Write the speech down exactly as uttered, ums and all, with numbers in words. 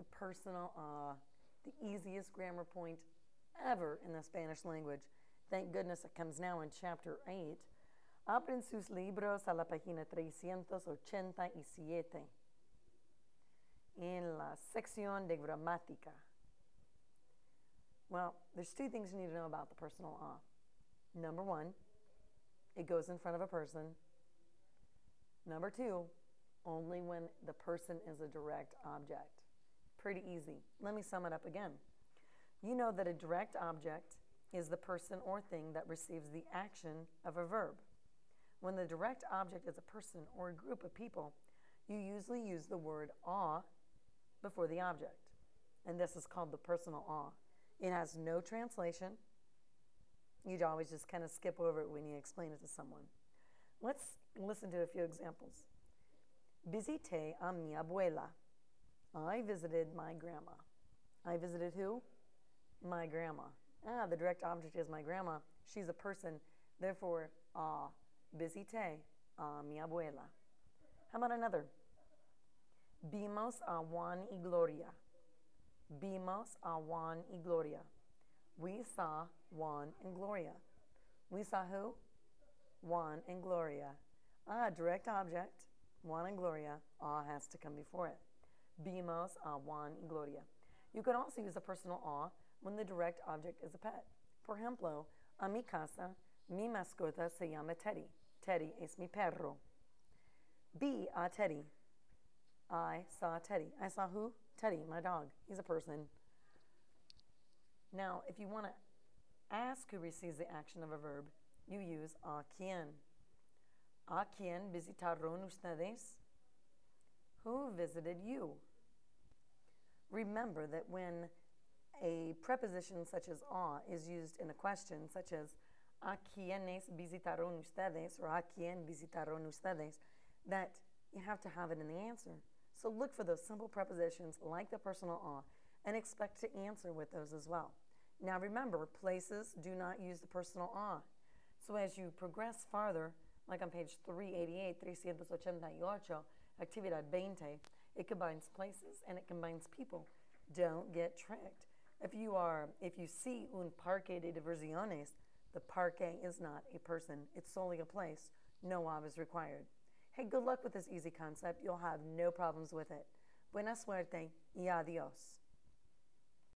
personal awe, the easiest grammar point ever in the Spanish language. Thank goodness it comes now in chapter eight. Abren sus libros a la página trescientos ochenta y siete. En la sección de gramática. Well, there's two things you need to know about the personal a. Number one, it goes in front of a person. Number two, only when the person is a direct object. Pretty easy. Let me sum it up again. You know that a direct object is the person or thing that receives the action of a verb. When the direct object is a person or a group of people, you usually use the word a before the object. And this is called the personal a. It has no translation. You'd always just kind of skip over it when you explain it to someone. Let's listen to a few examples. Visité a mi abuela. I visited my grandma. I visited who? My grandma. Ah, the direct object is my grandma. She's a person. Therefore, a. Visité a mi abuela. How about another? Vimos a Juan y Gloria. Vimos a Juan y Gloria. We saw Juan and Gloria. We saw who? Juan and Gloria. Ah, direct object, Juan and Gloria. A has to come before it. Vimos a Juan y Gloria. You can also use a personal a when the direct object is a pet. Por ejemplo, a mi casa, mi mascota se llama Teddy. Teddy es mi perro. Vi a Teddy. I saw Teddy. I saw who? Teddy, my dog. He's a person. Now, if you want to ask who receives the action of a verb, you use a quién. ¿A quién visitaron ustedes? Who visited you? Remember that when a preposition such as a is used in a question, such as ¿A quiénes visitaron ustedes? Or ¿A quién visitaron ustedes? That you have to have it in the answer. So look for those simple prepositions like the personal a and expect to answer with those as well. Now remember, places do not use the personal a. So as you progress farther, like on page three eighty-eight, trescientos ochenta y ocho, Actividad veinte, it combines places and it combines people. Don't get tricked. If you are, if you see un parque de diversiones, the parque is not a person. It's solely a place. No a is required. Hey, good luck with this easy concept. You'll have no problems with it. Buena suerte y adios.